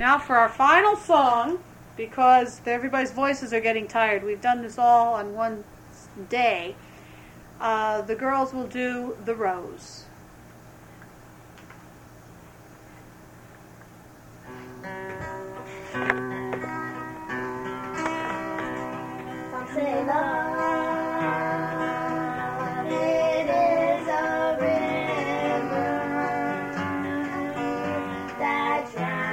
Now for our final song, because everybody's voices are getting tired. We've done this all on one day. The girls will do The Rose. Some say love, it is a river that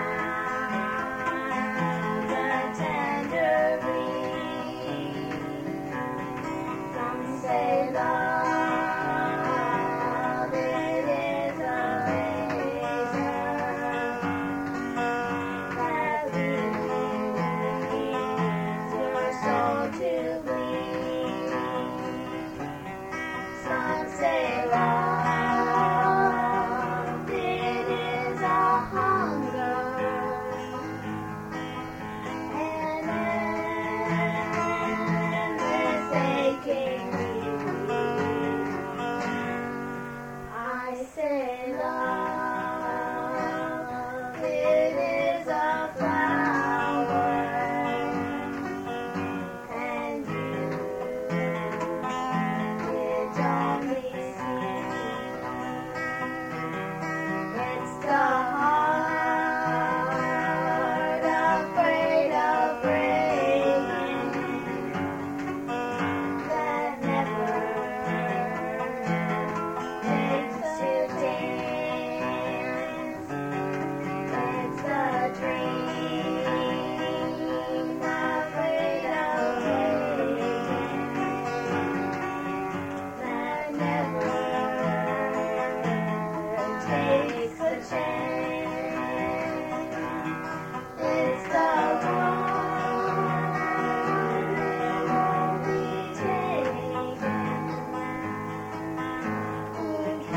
drowns a tender reed. Some say love, it is a razor that leads your soul to bleed. Some say love, it is a hunger and endless aching need. I say love, it is a flower, and it's only seed. It's the heart afraid of breaking that never takes to dance. It's the dream afraid of waking that never takes a chance. It's the one that won't be taken, who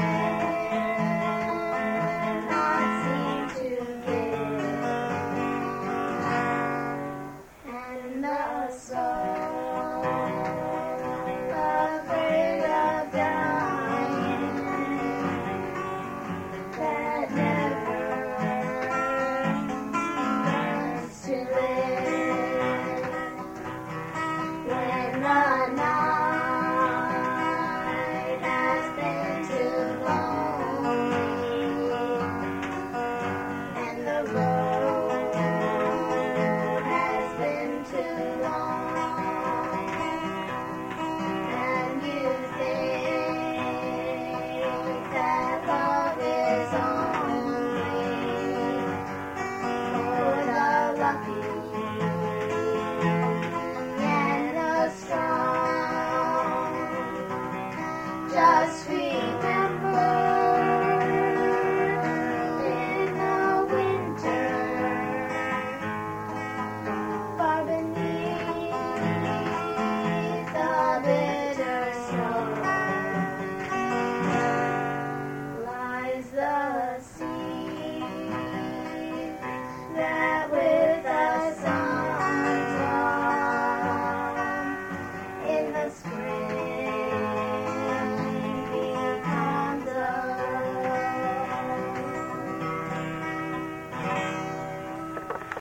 cannot seem to give, and the soul afraid of dying that never learns to live. When the night has been too lonely and the road has been too long, and you think that love is only for the lucky and the strong. Just feel